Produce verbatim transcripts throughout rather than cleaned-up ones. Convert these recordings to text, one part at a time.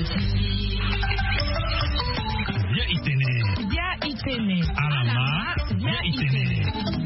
Via Itene. Via Itene. Alama. Via Itene.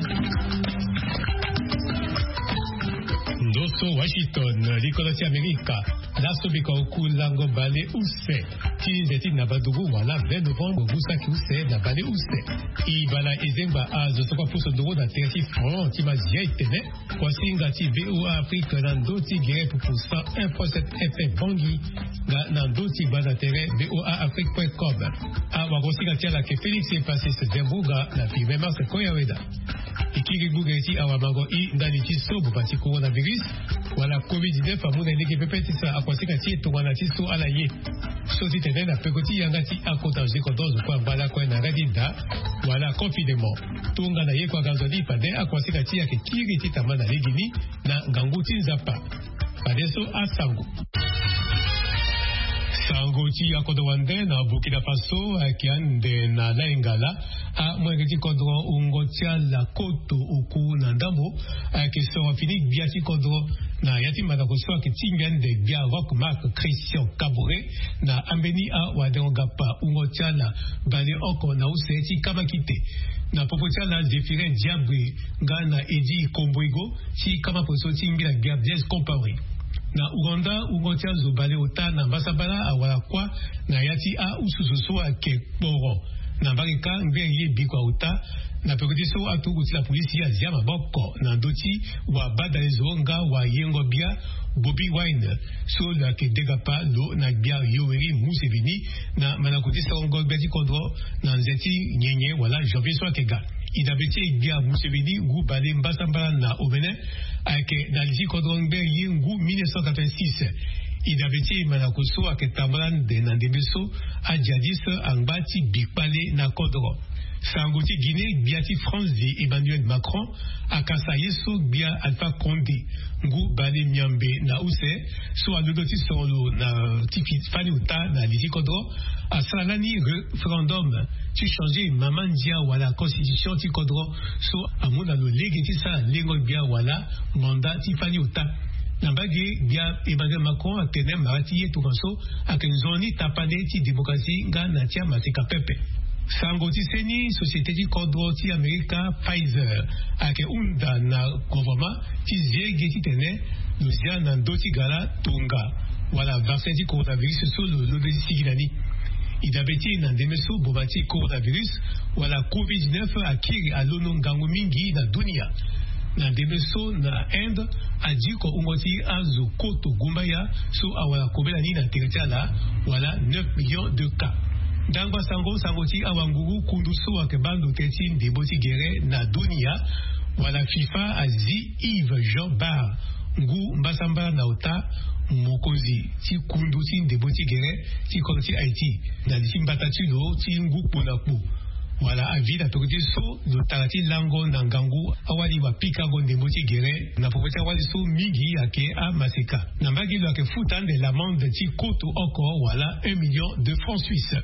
Ndoso Washington, likolasi Amerika. Lasobika okulango bale use. Tindeti na badugu wala vingt novembre busaki use na bale use. Ibala ezemba a zosoka puso ndogo na teresi front tima Via Itene. Kwasinga ti V O A Afrique na ndoti gere pupusa un point sept F M Bangi na ndoti bana tere V O A Afrique point com. A wakosinga tia la ke Félix e passé se zembuga na firme marque koyaweda. Ikiri bugeti awamango i ndali ti sobo pati coronavirus wala covid dix-neuf amuna ndeke pepeti sa akwasika ti tongwana ti so ala ye. So ti tene na pekoti yanga ti akotange kodozo kwa mbala kwa na redida wala confinement. Tunga na ye kwa ganzodi pade akwasika ti yake kiri ti tamana legini na ngangu ti nzapa. Padeso asango. Sango ti akodowande na Burkina Faso akiande na Laingala a mwengeti kodro ungo tia la koto uku na ndambo ke so fini biati kodro na yati madako so ke timbian de bia rock mark Christian Kabore na ambeni a wadengapa ungo tia la bale oko na useti kamakite na popotia la Zephirin Diabri ngana Edi Komboigo si kama poso timbila bia Blaise Compaoré na Uganda ungotia zobale ota na basabala awala kwa na yati a usususu a kekporo na barika ngeye bikwa uta na pekodiso atu uti la polisi ya zia maboko na doti wa badalizonga wa yengo bia Bobby Wine so la ke degapa lo na bia Yoweri Museveni na manakotisa ongo beti kodro na nzeti nyenye wala Janvier Swakega idabeti bia Museveni ngu bale mbasambala na Obene ake dalisi kodro ngbe yengu mille neuf cent quatre-vingt-six idabeti manakoso ake tambalan de nandebeso a jadis angbati bikpale na kodro Sangoti Guinée biati France di Emmanuel Macron akasa yeso bia Alpha Condé ngu bale miambe na use so aludoti solo na tipi fani uta na liti kodro asalani referendum tu changer mamandia wala constitution ti kodro so amuna lo legeti sa lengo bia wala mandat ti fani uta nambage bia Emmanuel Macron akene marati ye tukanso akenzoni tapane ti demokrasi nga na tia masika pepe Sangoti seni société di kodro ti Amerika Pfizer ake unda na gouvernement ti zege ti tene luzia na ndoti gala tunga wala vaccin di coronavirus so lo lo sigilani idabeti na ndemeso bobati coronavirus wala covid dix-neuf akiri alono ngangu mingi na dunia na ndemeso na Inde adiko ungoti azo koto gumbaya so awala kobela ni na territoire wala neuf millions de cas. Dangwa sango sangoti awangugu kunduso wake bando teti ndeboti gere na dunia wala FIFA azi Yves Jean Bar ngu mbasamba na uta mokozi ti kundu ti ndeboti gere ti konti Haiti na lisi mbatati lo ti ngu ponaku wala avida tokoti so lo tarati lango na ngangu awali wa pikago ndeboti gere na popeta wali so mingi yake a maseka na mbagi lo yake futande l'amende ti koto oko wala un million de francs suisses.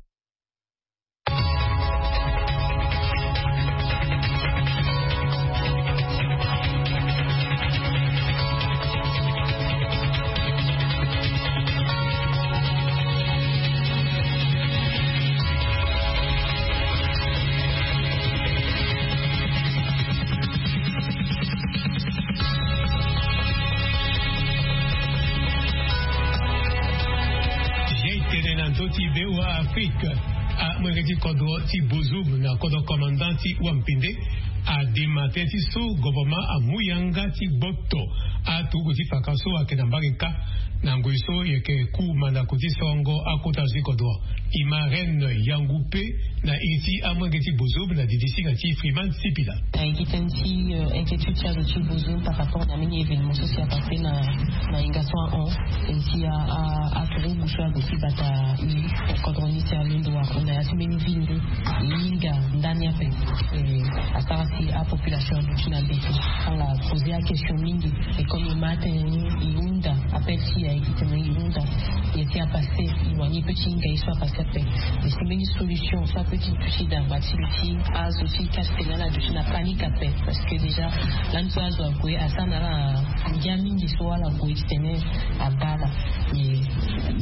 V O A Afrique a mwengeti kodro ti bozub na kodro commandant ti wampinde a demate ti so gouvernement a muyanga ti boto a tugu ti fakaso a kenambarika na ngoiso yeke ku manda koti songo a kota zi kodro ima ren yangupe na iti a mwengeti bozub na didisi na ti Freeman Sipila. Ekiten ti inquiétude tia de ti bozub par rapport na mini événement social passé na na ingaso on enti a a a turu busha gosi bata i kodroni ti alendo wa kuna ya ti meni vindu inga ndani ape a sarasi a population du China beti on la posé la question mingi et comme le matin iunda appel si a ekiten iunda yeti a passé iwani petit inga iso a passé ape mais c'est meni solution ça petit toucher d'un bâti petit a aussi casse la de China panique ape parce que déjà l'anso azo agwe asana la ngia mingi so ala agwe tene a bala mais d'après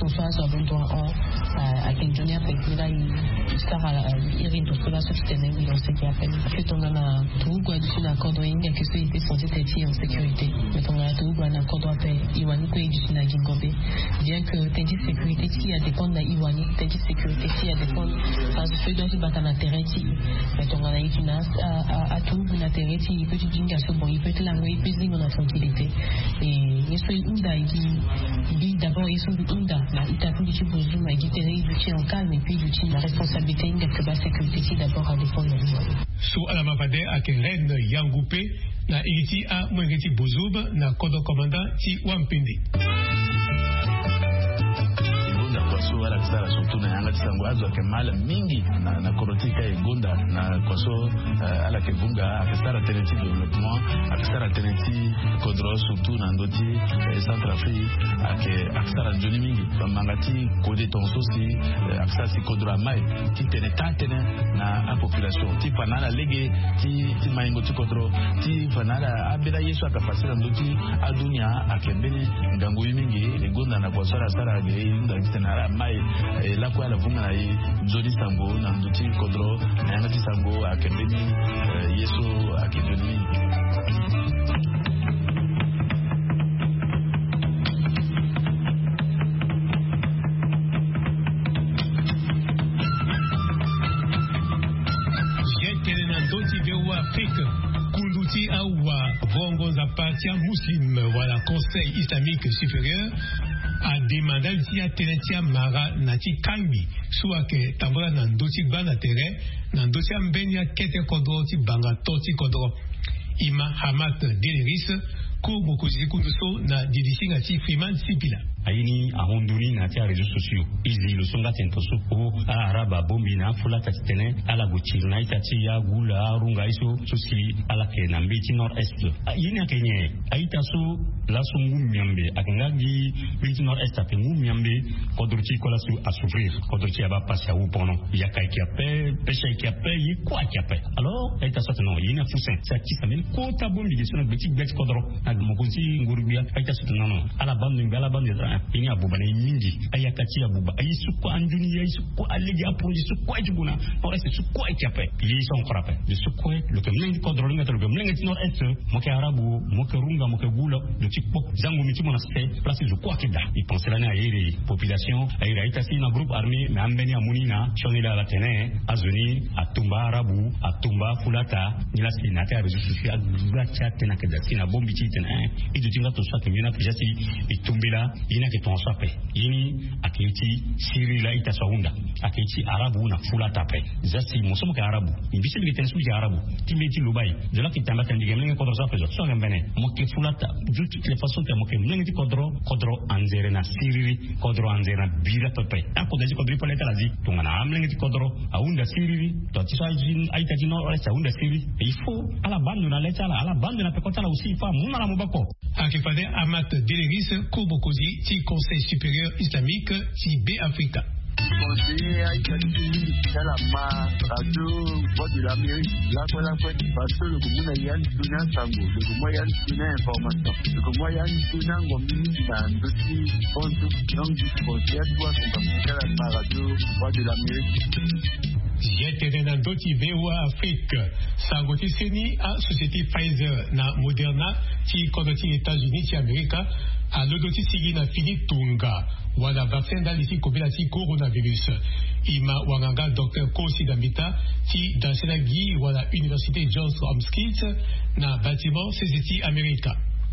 ton soit sur bon toi en à quel journée après que là il star à irin to cela ce qui tenait dans ce qui appelle que ton na tout quoi dessus na cordon il que c'est était censé être en sécurité mais ton na tout quoi na cordon après iwani ko dessus na gingobe bien que t'es sécurité qui a dépend na iwani t'es sécurité qui a dépend parce que dans ce bataille na terrain qui mais ton na ikina à à tout na terrain qui il peut tu dinga so bon il peut te la il peut dire on a tranquillité et il soit unda il d'abord il sont unda na itapu du bozo ma guitare du tien en calme et puis du tien la responsabilité une que ba sécurité d'abord à défendre so ala mapade ak ren yangoupé na iti a mwengeti bozoba na kodo commandant ti wampindi so ala tsara surtout na yanga tsango azo ke mala mingi na na korotika e gonda na kwaso ala ke bunga akastara teneti development akastara teneti kodro surtout na ndoti Centrafrique ake akastara joni mingi mangati kode tonso si akastara si kodro mai ti teneta tene na a population ti panala lege ti ti maingo ti kodro ti panala abela yesu akafasira ndoti adunya akembeni ngangu mingi e gonda na kwaso ala sara ge ndangitena mai la kwa la vunga na Joni Sambo na nduti kodro na yanga Sambo akembeni yeso akidoni jete na ndoti vewa Afrique kunduti awa vongo za partia muslime wala conseil islamique supérieur a demandé à Tenetia Mara Nati Kambi, soit que Tambra Nandoti Bana Tere, Nandotia Mbenia Kete Kodro, Banga Toti Kodro, Ima Hamat Deliris, Kubo Kuzikunduso, na Didisingati Freeman Sipila. Aini ahonduni na tia réseaux sociaux izi lo songa tentoso ko araba bombi na fula tatene ala guchir na itati ya gula runga iso sosi ala ke na mbiti nord est yini akenye aita so la so ngumyambe akangagi mbiti nord est ape ngumyambe kodruti kola su a souffrir kodruti aba passer au pono ya kai ki ape peche ki ape yi kwa ki ape alors aita so non yini fusen sa ki samen ko ta bombi de sona beti bet kodro ag mokonsi ngurubia aita so non ala bandu ngala bandu ini abuba na mingi ayakati abuba ayisuko anduni ayisuko aligi apoji suko ajuna ora se suko ikape yi son frappe de suko le que mlengi contrôle ngata le que mlengi nord est moke arabu moke runga moke gula de tipo zango miti mona se place je crois que da il pense la na yiri population ayira itasi na groupe armé na ambeni amunina chonila la tene azuni atumba arabu atumba fulata ni la sinata ya réseaux sociaux aglacha tena kada sina bombi titena et de tinga to soit que mina pejasi itumbila ina ke ton sape yini akiti siri la ita saunda akiti arabu na fulata pe zasi musomo ka arabu imbisi bi tensu ki arabu timeti lubai de la ki tambata ndige mlengi kodro sape zo so ngambene mo ke fulata de toutes les façons que mo ke mlengi kodro kodro anzere na siri kodro anzere na bira pepe ako daji kodri pole talazi tungana amlengi kodro aunda siri to tisa jin aita jino ora saunda siri il faut ala bande na leta ala bande na pekota la aussi fa muna la mobako akifade amat deleris kubokozi ti conseil supérieur islamique ti B Africa. Conseiller Aïkati, Salama, Radio, Voix de l'Amérique, la fois la fois, parce que le Goumou Yann Duna Sango, le Goumou Yann Duna Information, le Goumou Yann Duna Gomi, dans dossier, Ponto, donc du conseiller, toi, son Salama, Radio, Voix de l'Amérique. J'étais dans d'autres V O A Afrique. Sangoti Seni a société Pfizer na Moderna qui condoti États-Unis qui Amérique a l'odoti sigi na fini tunga wala vaccin dans l'ici combinati coronavirus. Ima wanganga docteur Kosi Dambita qui dans Senagi wala Université Johns Hopkins na bâtiment C Z T Amérique.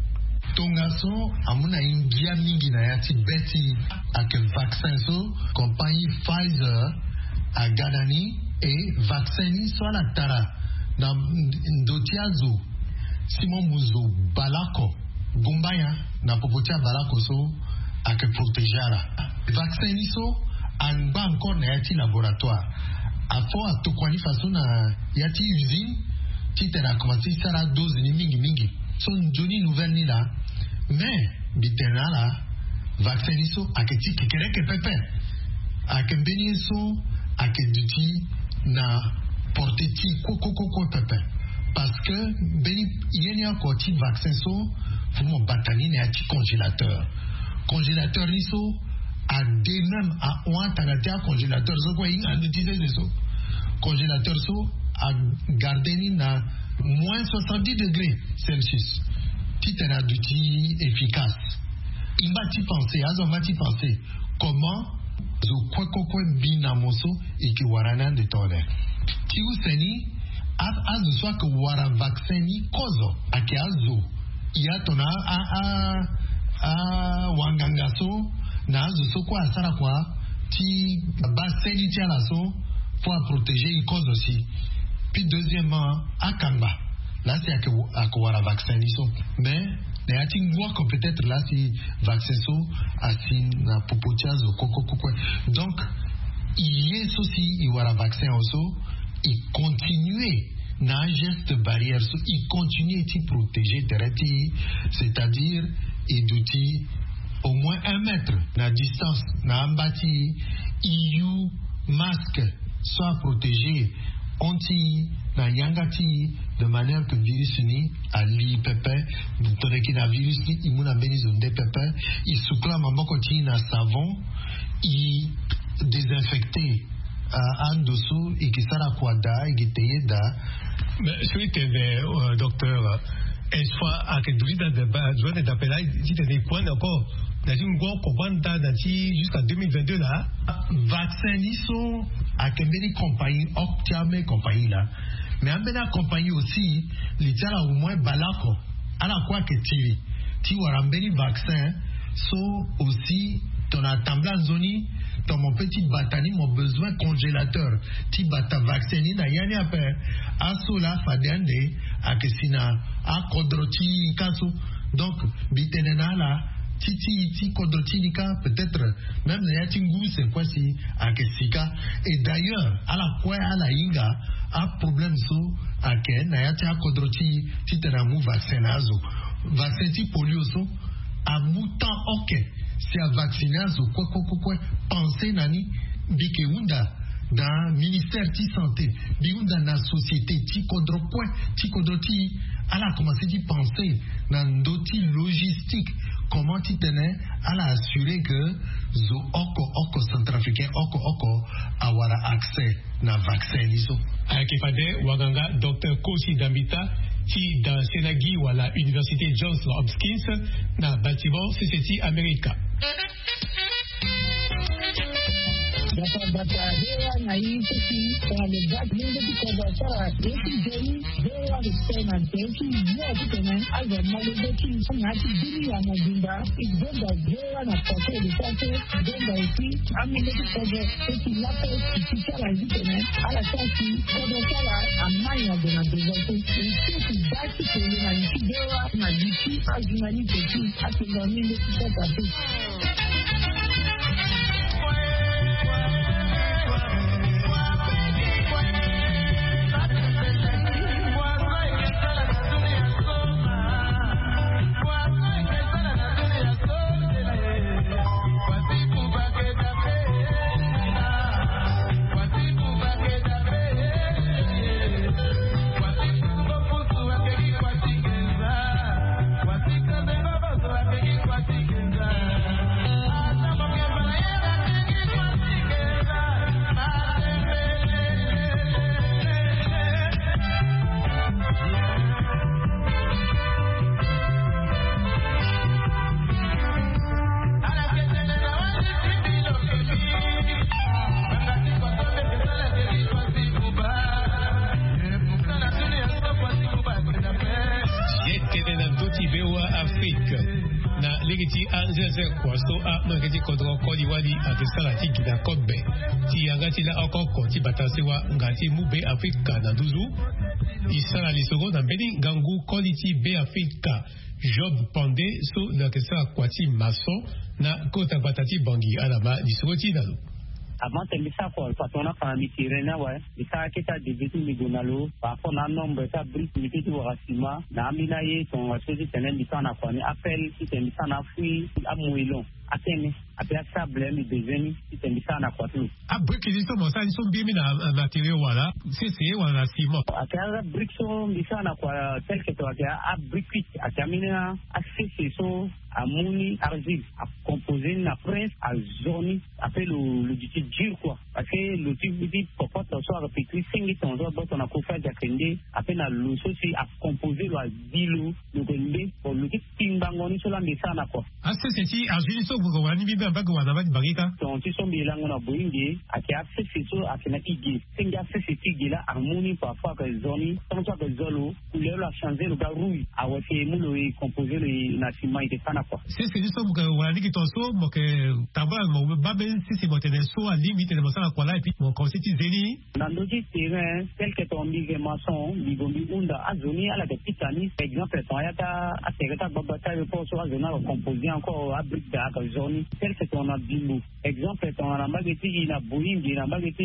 Tongaso amuna ingia mingi na yati beti ak vaccin so compagnie Pfizer a Gadani et vaccini soit la tara na ndotiazo Simon Muzo Balako Gumbaya na popotia Balako so a que protéger vaccini so an ba encore na yati laboratoire a fo a to kwani façon na yati usine qui te a commencé ça la dose ni mingi mingi son joni nouvelle ni là mais bitena la vaccini so a que ti kekere ke pepe a que beni so a que duti na porteti koko koko pepe parce que beni yeni a koti vaccin so fumo batani ne ati congélateur congélateur ni so à des mêmes à un tanatia congélateur so quoi il a utilisé ça congélateur so à garder na moins soixante-dix degrés Celsius titana d'outil efficace il m'a ti pensé azo m'a ti pensé comment zo quoi quoi quoi bina moso et que warana de tole ti useni a azo soit que wara vaccin ni kozo akiazo ya tona a a a wangangaso na azo so quoi asara quoi ti baseli ti ala so pour protéger il cause aussi. Puis deuxièmement, à Kamba, là c'est à Kowara vaccin, mais il y a une voie que peut-être là si vaccin so, à si na popotiaz ou koko koko. Donc, il y a aussi il y a vaccin aussi, il continue na geste barrière, il continue de protéger terrain, c'est-à-dire il doit au moins un mètre na distance na ambati, il y a masque soit protégé anti na yangati de manière que virus ni ali pepe de qui na virus ni imuna benizon de pepe il soukla mamboko ti na savon il désinfecté à un dessous et qui sera kwada et qui teye da mais celui que le docteur est soit à que douida de zone d'appel dit des points encore dans une grande commande jusqu'à deux mille vingt-deux là vaccin ils sont à quelle compagnie Optiame compagnie là mais en bena compagnie aussi les tala au moins balako à la quoi que tiri ti warambeni vaccin so aussi ton assemblage zoni dans mon petit batani mon besoin congélateur ti bata vaccin ni na yani après aso la fadende a kesina a kodroti kaso donc bitenena là titi ti kodotinika peut-être même na yatingu c'est quoi si à kesika et d'ailleurs à la quoi à la inga a problème so à ken na yatia kodroti titera mu vaccin azo vaccin ti polio so a mutant ok c'est à vacciner azo quoi quoi quoi quoi penser nani bikeunda dans ministère de santé biunda na société ti kodro quoi ti kodoti à la commencer d'y penser dans d'autres logistique comment tu tenais à l'assurer que zo oko oko centrafricain oko oko avoir accès na vaccin iso avec fade waganga docteur Kosi Dambita qui dans Senagi ou à la université Johns Hopkins na bâtiment C C T America. Dapat baca dewa naik sesi kalau dah minggu tu kau baca itu jadi dewa itu nanti dia tu kan agak malu deki nanti diri yang mungkinda itu dah dewa nak pakai di sana dewa itu kami itu kau itu lapor kita lagi kan ala sesi kau baca amai yang dengan dewa itu itu dah kita nanti dewa nanti kita nanti itu aku kami itu kau baca. kwaso a mangeti kodro kodi wali a tesala tiki na kodbe ti angati la okoko ti batasewa ngati mube Afrika na duzu isala lisogo na beni gangu quality be Afrika Job Pande so na kesa kwati maso na kota batati bangi alama lisogo ti nalu avant de ça quoi parce qu'on a pas mis tirena ouais et ça qui t'a dit tu migonalo par contre un nombre ça brise ni tu rasima na mina ye son choisi tenen di sana quoi ni appel qui tenen sana fui a moilon atene apia sable mi bezeni itendisa na kwatu a brick ni so mo sa ni so bi mi na material wala c'est c'est wala ciment apia brick so mi sa na kwa tel que toi a brick a mina a c'est so amuni argile a composé na prince a zone après le le du dur quoi parce que le type dit pourquoi ton soir répété cinq ton soir on a conféré jakende après na le souci a composé le dilo le gende pour le type timbangoni sur la mesa na quoi ah c'est c'est argile so vous wani bi ba ko wana ba barika ton ti so mi lango na boinge a ki a c'est so a ki na igi singa c'est c'est igi la harmonie parfois que zone ton soir que zolo couleur la changer le gars rouille a ouais mulo composé le na ciment et ça na quoi c'est c'est so que wani ki ton so mo que taba mo ba ben si c'est mo tene so à limite de mo ça quoi là et puis mon conseil zeni nando di terrain tel que ton big maçon bigombi unda azoni ala de pitani exemple ton yata a tereta babata le pour so azona composé encore à brique da ka zone tel que ton abilu exemple ton na mageti na boingi na mageti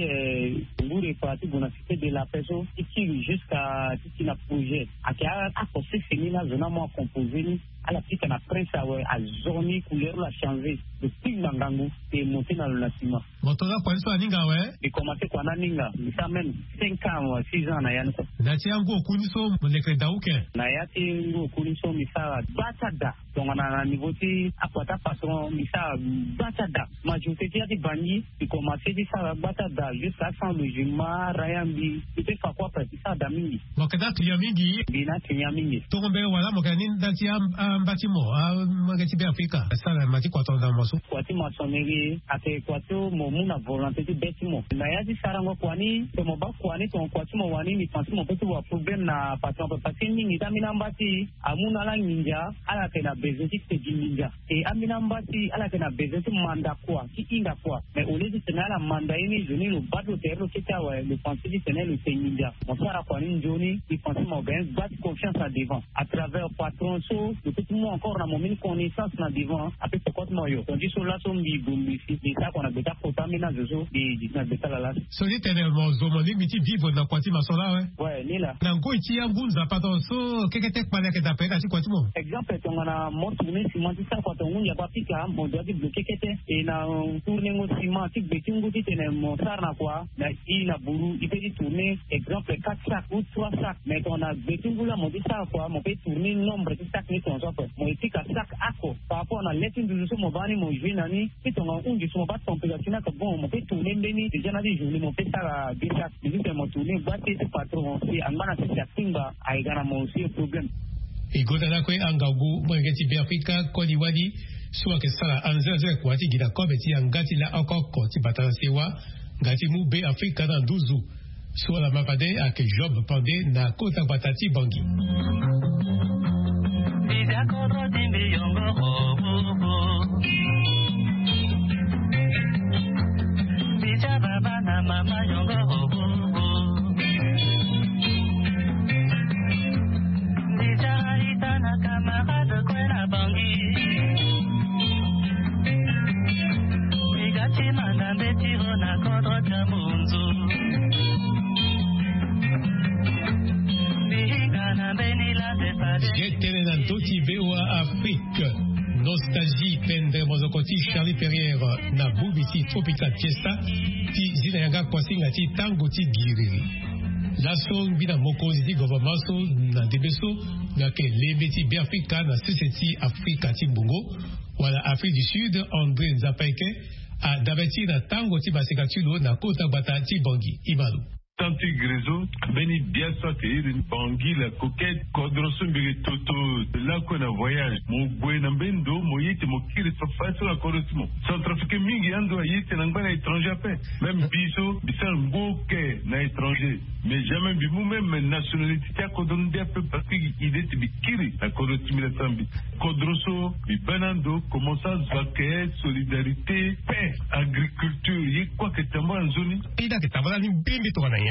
ngure parti bona cité de la personne qui jusqu'à qui na projet a qui a apporté fini na zona mo composé à la petite na prince à zone couleur la changer de ping mangangu et monter dans le bâtiment motola kwa so aninga we et commencer kwa naninga ça même cinq ans six ans na yana na ti yango kuniso mo lekre dauke na yati ngo kuniso misala batada donc on a niveau ti akwata patron misala batada majorité ti ati bani et commencer di ça batada jusqu'à cent logement rayambi et fa quoi parce ça damingi mo kada kliamingi bina kliamingi to ngombe wala mo kanin dati am bâtiment a magati be Afrika ça la mati kwa to dans moso kwa ti maçonnerie ate kwa to mo muna volonté de bâtiment na ya di sarango kwani to mo ba kwani to kwa ti mo wani ni pensi mo petu wa problème na patron parce que ni tamina mbati amuna la ninja ala tena bezeti te ninja et amina mbati ala tena bezeti manda kwa ki inga kwa mais au lieu de tenir la manda ini joni le bado terre qui ta ouais le pensi de tenir le ninja mo sara kwani joni qui pensi mo ben bat confiance à devant à travers patron so le petit mot encore na mo mini connaissance na devant après ce côté moyo on dit sur la somme bi gombi si ça qu'on a beta potamina zozo di na beta la la so ni tene mo zomoni miti vivre na kwati masola ouais ouais ni là na ngo ichi yangunza pato so kekete kpana ke tapeka si kwati mo exemple tongana mo tourner ciment ça kwa tongu ya papika mo doit di bloquer kete et na tourner ngo ciment ti betingu ti tene mo sarna kwa na i na buru i peut tourner exemple quatre sacs ou trois sacs mais on a betingu la mo di ça quoi mo peut tourner nombre de sacs ni ton so mo itika sac ako par rapport à lettre de so mo bani mo jouer nani ti tonga ungi so ba température na bon mo peut tourner ndeni déjà na di journée mo peut ça des sacs ni mo tourner ba ti patron si angana se sakinga ai gana mo si problème igodana kwe angagu mwengeti be Afrika kodi wadi suwa ke sala anzela zwe kwati gida kometi angati la okoko ti batansewa ngati mu be Afrika na nduzu suwa la mapade ake job pande na kota batati bangi Dida kodo dimbi yongo ho ho ho Dida baba na mama yongo ho ho ho camarade kwela bangi Migati manda betiro na kodro tamunzu Bihinga na benila de pade Jetele na doti bewa Afrique Nostalgie pendre mozokoti Charlie Perrière na bubiti Tropical Fiesta ti zina yanga kwasinga ti tango ti giriri Lasso bina mokozi gouvernement so na debeso na ke lebeti be Afrika na C C T Afrika ti Bongo wala Afrique du Sud André Nzapaike a dabeti na tango ti basika tulo na kota bata ti Bangi Imalu Tanti Grezo, Beni Biasa Teir, Bangui, la coquette, Kodrosun Toto, là qu'on a voyage, mon Bouenambendo, Moyete, Mokiri, Fafaso, la Korosimo. Centrafrique Mingi, Ando, Yete, Nangba, étranger à peine. Même Biso, Bissan Boke, na étranger. Mais jamais, Bimou, même nationalité, Kodon, des peu, parce qu'il était Bikiri, la Korosimo, la Sambi. Kodroso, Bibanando, comment ça, Zake, solidarité, paix, agriculture, yé quoi que t'as en zone. Il a que t'as pas la ligne bien, mais toi,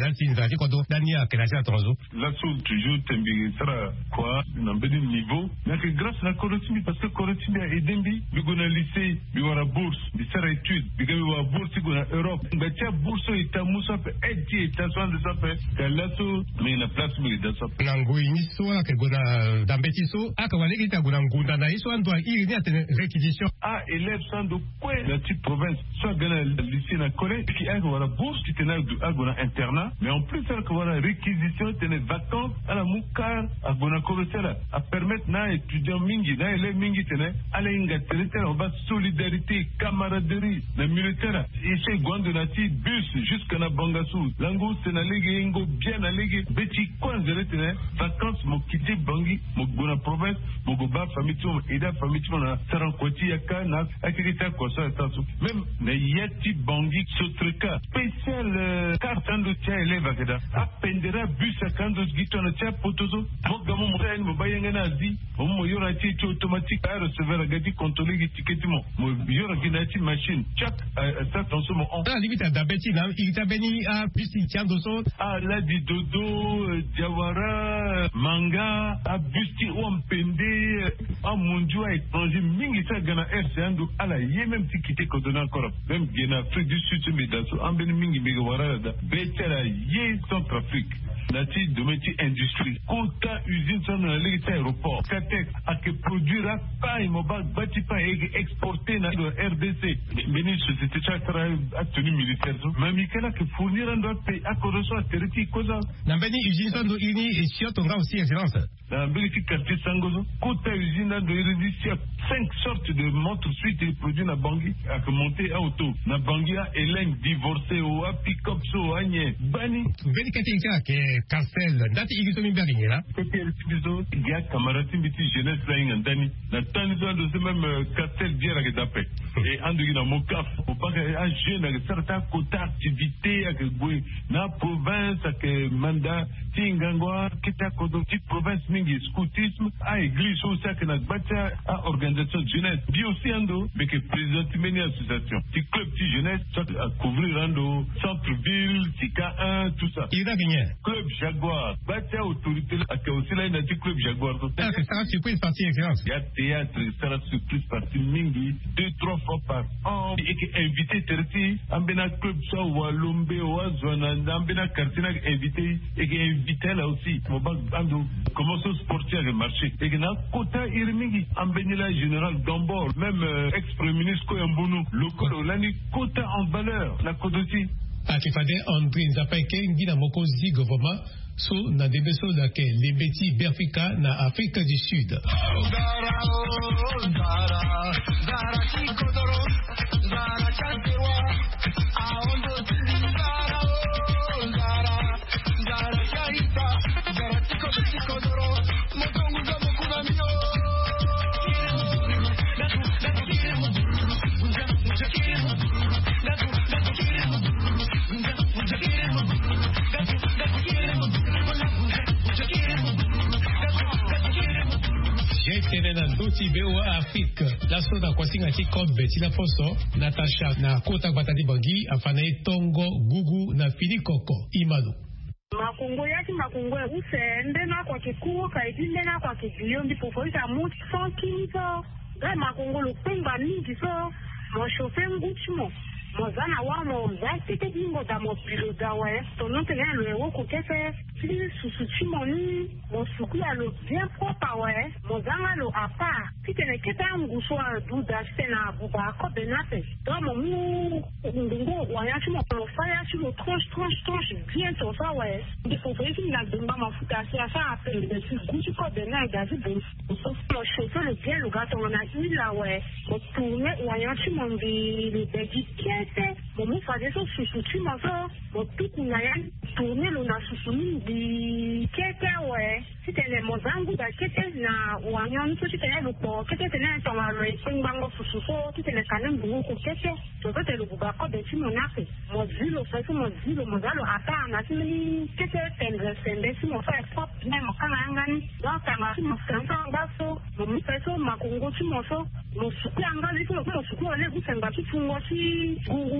là si nzati ko do dania que la ça trozo la chose toujours tembiri sera quoi na bedi niveau mais que grâce à la corruption parce que corruption a edembi bi gona lycée bi wara bourse bi sera étude bi ga wa bourse gona Europe ba tia bourse ita musa pe eti ita so de ça pe kalato mais la place mi da ça nango iniso la que gona dambetiso aka wale kita gona ngunda na iso ando iri ni atene réquisition a élève sans de quoi la petite province soit gana lycée na collège qui a wara bourse qui tenait à gona internat mais en plus ça que wara réquisition tenait vacances à la mukar à gona corruption à permettre na étudiant mingi na élève mingi tenait à l'inga territoire on va solidarité camaraderie na militaire et chez Gwandonati bus jusqu'à na Bangassou lango sena lege ngo bien na lege beti kwanzele tenait vacances mo kiti bangi mo gona province mo goba famille tu ida famille tu na sarankoti yaka na akirita ko ça tasu même na yeti bangi sotreka spécial carte ando tia élève akeda apendera bus akando gitona tia potozo mo gamo mo tani mo bayenga na di mo yora ti automatique à recevoir gadi contrôler gi ticket mo mo yora ginati machine chaque ça transforme en la limite d'abeti na il t'a béni à bus tiando so ah la di dodo Diawara manga a busti ou mpende a mondiou a étranger mingi sa gana R C ando ala ye même ti kité ko dona encore même gena Afrique du Sud me daso ambeni mingi mingi wara da betera ye Centrafrique nati dometi industrie kota usine son na ligi aéroport Catex a que produira pas mobile bati pas exporter na R D C beni société chakra a tenue militaire mami kala que fournir un doit payer à correction à territoire cosa na beni usine son do ini et sur ton aussi excellence na beni qui quartier sangozo kota usine do irrésistible cinq sortes de montres suite de produits na Bangui a que monter à auto na Bangui a Hélène divorcé ou a pick-up so anye bani beni katinga ke Carcel ndati igiso mimbari là c'était le biso ya camarade biti jeunesse là ngandani na tani zo ndo même Carcel dia la dape et andu na mokaf au pas un jeune avec certains quotas activité avec boy na province avec mandat tingangwa kita ko do petite province mingi scoutisme a église aussi que na batia a organisation jeunesse bi aussi ando mais que président meni association ti club ti jeunesse à couvrir ando centre ville tika un tout ça il a gagné club Jaguar batia autorité a que aussi là na ti club Jaguar donc ça sera surprise partie excellence ya théâtre sera surprise partie mingi deux trois fois par an et que invité terti ambena club so walombe wazwana ambena quartier invité et que invité là aussi ando comment ce sportif a marché et que na kota irmingi ambenila général Gambor même euh, ex-premier ministre Koyambunu local lani kota en valeur la kodoti akifade André Nzapake ngina moko zi gouvernement so na debeso da ke lebeti Berfika na Afrique du Sud Bewa Afrique la soda kwa singa ti kombe ti la poso Natasha na kota batati bangi afana tongo gugu na filikoko imano makungu yaki makungu usende na kwa kikuo kaidinde na kwa kigio ndi pofoita muti sonkizo ga makungu lupemba mingi so mo shofe nguchimo mozana wa mo zasite bingo da mo piloda we tono tene le wo ko kefe ti susuchi moni mo suku ya lo bien propre we mozanga lo apa ti tene keta nguso a duda sena buba ko benate do mo mu ndingo wa ya chimo pro fire chimo tranche tranche tranche bien to ça we ndi ko fe ti na dumba mafuta si asa apel de si guchi ko benate da si bon so mo shofe le bien lo gato na ila we mo tourner wa ya chimo ndi le bedi Momu fade so susuti maso mo tuku na ya tourner lo na susuni di kete we sitele mozangu da kete na wanyon so sitele lo po kete tene to ma re ngbango sususo sitele kanem bu ko kete to kete lo buga ko de timo nafe mo zilo fa so mo zilo mo zalo ata na timi kete tendre sende si mo fa pop na mo kana ngani do ta ma mo sanka ngaso mo mi fa so makungo timo so mo suku angali so mo suku ole bu senga tu fungo si gugu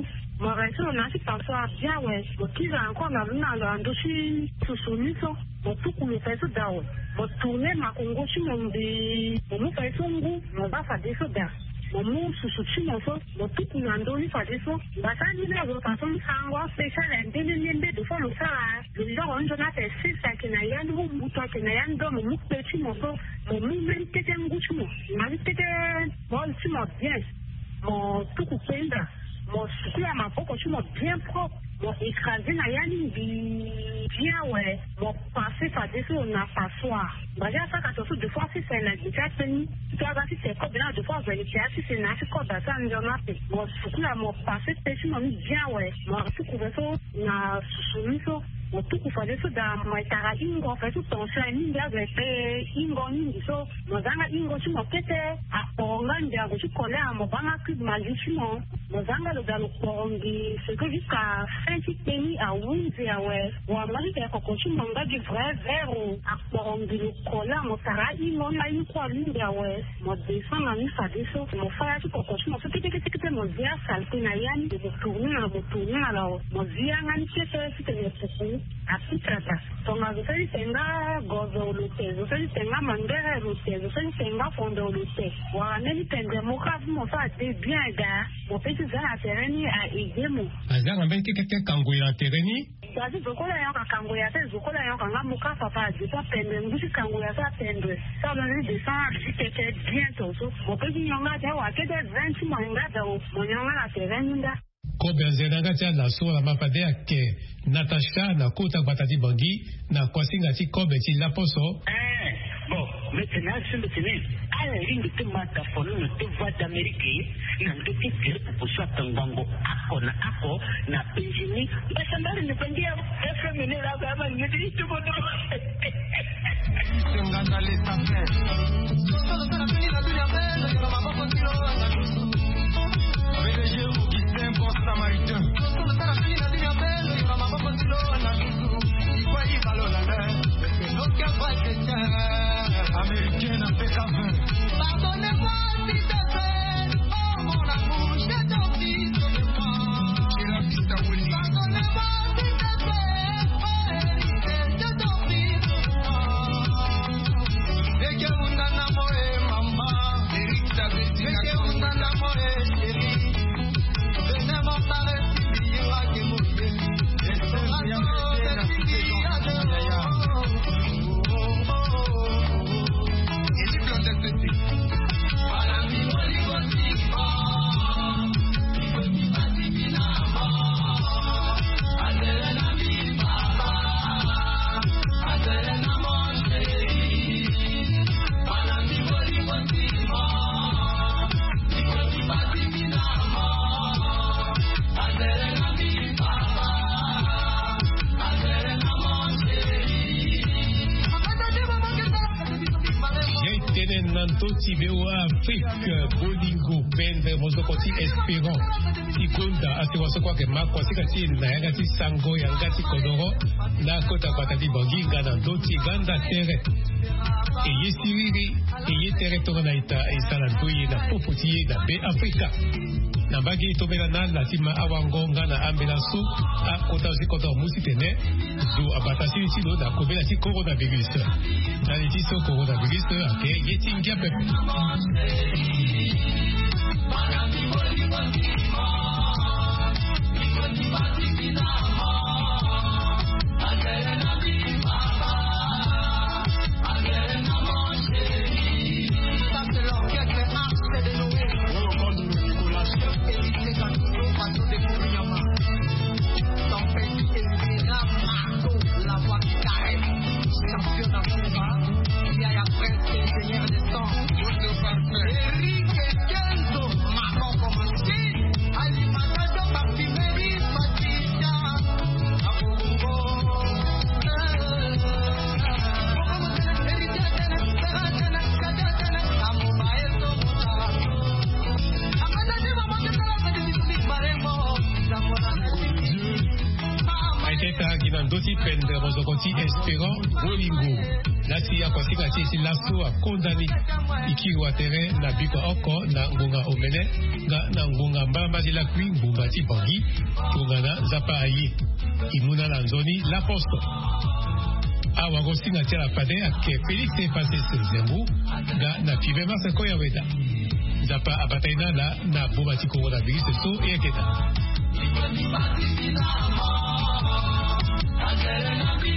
Mon réseau, on a fait parfois bien, ouais. Mon qui a encore dans le dossier sous soumis, mon tout pour le faire ça d'abord. Mon tourner ma Congo sur mon dé, mon faire son goût, mon va faire des sodas. Mon mot sous soutien, mon faux, mon tout pour l'endormi faire des soins. Bah ça, il y a une façon de faire spécial, un délai de faire le ça. Le genre, on a fait six, ça qui n'a rien de bon, bouton qui n'a rien de mon mou petit, mon faux, mon mou même qui était un goût sur moi. Il m'a dit que c'était bon, tu m'as bien. Mon tout coupé là. Mon souci à ma peau, je suis bien propre. Mon écrasé n'a rien bien, ouais. Mon passé, ça déçoit, on n'a pas soir. Bah, j'ai ça quand on se deux fois, si c'est un indicat, tu as si c'est comme bien, deux fois, vérifier, si c'est un code d'atteint, on a fait. Mon souci à mon passé, c'est mon bien, ouais. Mon tout couvert, on a soumis ça. Mon tout couvert, ça, dans mon état, il en fait tout ton chien, il y a des faits, il en a ça. Mon zanga, il en a sur mon tête, à Pongan, il y a des collègues à mon banga, que ma vie, mon zanga, le gars, ce que jusqu'à cinq pays à huit à ouais. Ou à Marie, il y a encore mon gars du vrai verre à Pongan, le collant, mon tara, il m'en a eu trois lignes à ouais. Mon descend, à ça descend, mon frère, tout pour continuer. Mon petit que c'était mon dia, salté, nayan, de me tourner, à me tourner, alors, mon dia, un petit peu, c'était le petit, à tout trata. Ton azuferi, c'est un gozo, le thé, je fais un mandere, le thé, je fais un fondé, le thé. Ou à Nelly Pende, mon cas, mon frère, c'est bien, gars, mon petit gars, à terreni, à aider mon. Azar, un bel keke kangoya terreni? Basi zokola yanka kangoya te zokola yanka nga muka papa disa pende ngusi kangoya sa pende sa bani disa dikete bientôt so mo pe nyonga te wa ke de vingt manga da o mo nyonga la terenda ko benzena tia la so la mapade ke Natasha na kota batati bangi na kwasinga ti kobe ti la poso eh bon maintenant c'est maintenant à la ligne de mata fono de voix d'Amérique na ndoki kile pour soit tangango ako na ako na penjini basa mbali ni pendia F M ni la kama ngiti tu bodo singana le tapé todo para venir a dunia belle yo ma boko tiro avec les jeux qui s'imposent samaritain todo para venir a dunia belle yo ma boko tiro na il faut y valoir la mais non qu'à pas que américaine en P K vingt pardonnez-moi si c'est fait oh mon amour je t'en prie pardonnez-moi si c'est fait oh hérité je t'en prie et que vous n'enamorez maman hérité et que vous n'enamorez chérie venez m'en parler si il y aura que vous et c'est bien Tibéo Afrique, Bolingo, Ben, Vermozokoti, Espérant, Tikonda, Asiwasokwa, Makwasi, Kati, Nayagati, Sango, Yangati, Kodoro, Nakota, Patati, Bangi, Ganando, Tiganda, Terre, et Yesiri, et Yetere, Toranaita, et Salantoye, la Popoti, la B Africa. Nabagi, Tobelana, la Tima, Awangonga, na Ambelaso, a Kotazi, Kotor, Musitene, Zo, Abatasi, Silo, na Kobelati, Coronavirus. Nalitiso, Coronavirus, ok, Yetinga, Pepe. Enrique Kenzo, Marco Comanci. ti pende rozokoti espérant bolingo lati ya kwasi kati si laso a kondani ikiwa tere na bikwa oko na ngonga omene nga na ngonga mbamba la kui ngonga ti bangi ngona zapa ayi imuna na nzoni la posto awa gosinga tela pade ake Felix efase senzengu nga na pive masa koya weda zapa abataina la na boba ti coronavirus so eketa